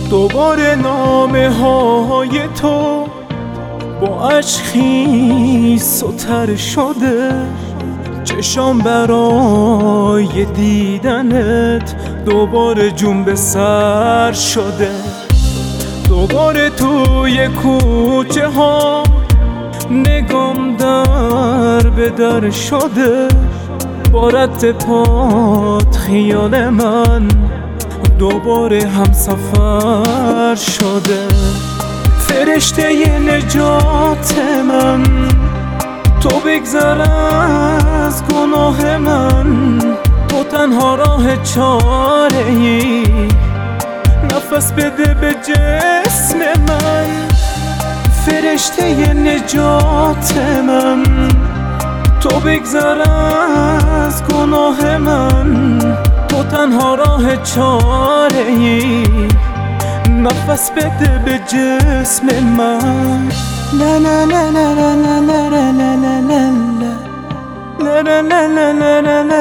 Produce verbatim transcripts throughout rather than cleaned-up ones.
دوباره نامه های تو با عشق خیس و تر شده، چشام برای دیدنت دوباره جون به سر شده. دوباره توی کوچه ها نگام در به در شده، با رد پات خیال من دوباره هم سفر شده. فرشته ی نجات من، تو بگذر از گناه من، تو تنها راه چاره ای، نفس بده به جسم من. فرشته ی نجات من، تو بگذر از گناه من، تو تنها راه چاره ای، نفس بده به جسم من. لا لا لا لا لا لا لا لا لا لا لا لا لا لا لا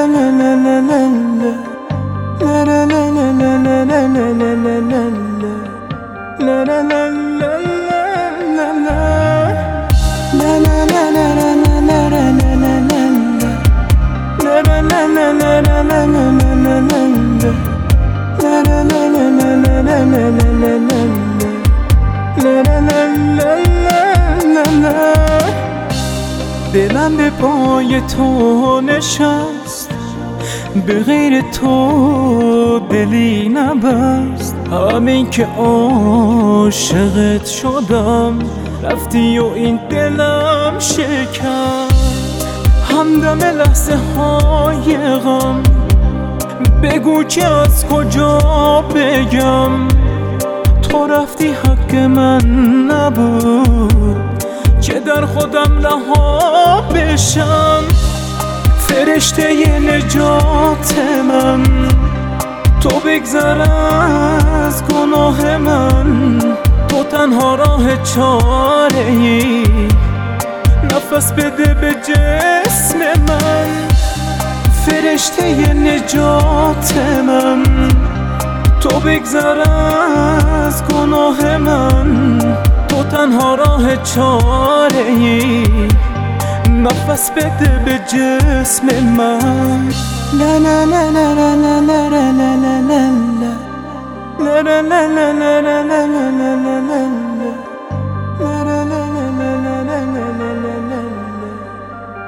دلم به پای تو نشست، به غیر تو دلی نبست. همین که عاشقت شدم رفتی و این دلم شکست. همدم لحظه های غم، بگو که از کجا بگم، تو رفتی حق من نبود که در خودم رها بشم. فرشته ی نجات من، تو بگذر از گناه من، تو تنها راه چاره ای، نفس بده به جسم من. فرشته ی نجات من، تو بگذر از گناه من، تو تنها راه چاره ای، نفس بده به جسم من. لا لا لا لا لا لا لا لا لا لا لا لا لا لا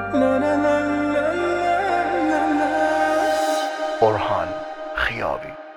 برهان خیابی.